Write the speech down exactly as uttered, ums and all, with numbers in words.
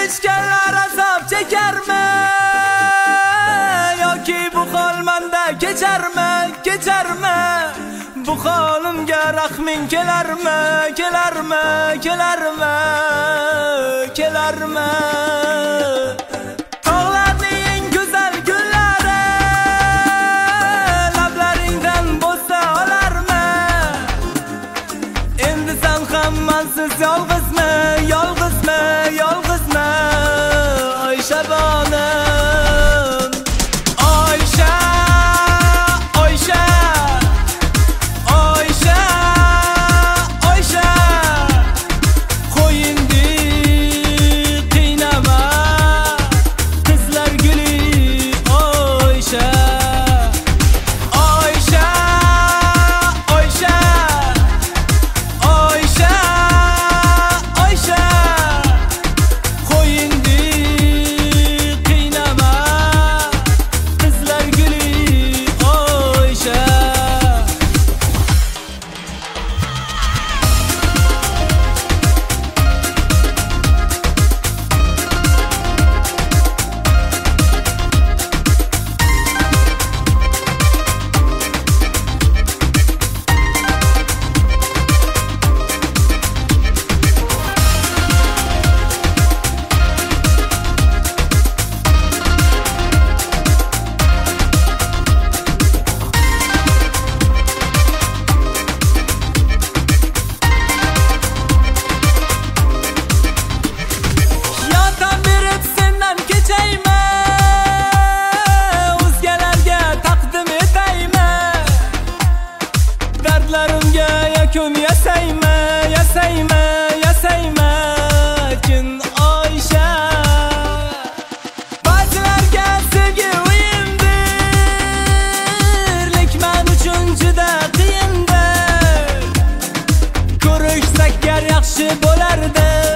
erishganlar azob chekarmi yoki bu hol menda kecharmi kecharmi bu holimga rahming kelarmi kelarmi kelarmi kelarmi tog'larning go'zal gullari lablaringdan bo'lsa olarmi endi sen hammansiz yolg'izmi yolg'izmi yolg'izmi Oysha bonim Oysha Oysha Oysha Oysha qo'yindi qiynama qizlar guli Oysha Oysha Oysha Oysha Oysha qo'yindi qiynama qizlar guli Oysha Yordam berib sendan kechaymi o'zgalarga taqdim etaymi dardlarimga yakun yasaymi yasaymi yasaymi kin Oysha ba'zilarga sevgi o'yindir lek men uchun juda qiyindir ko'rishsak gar yaxshi bo'lardi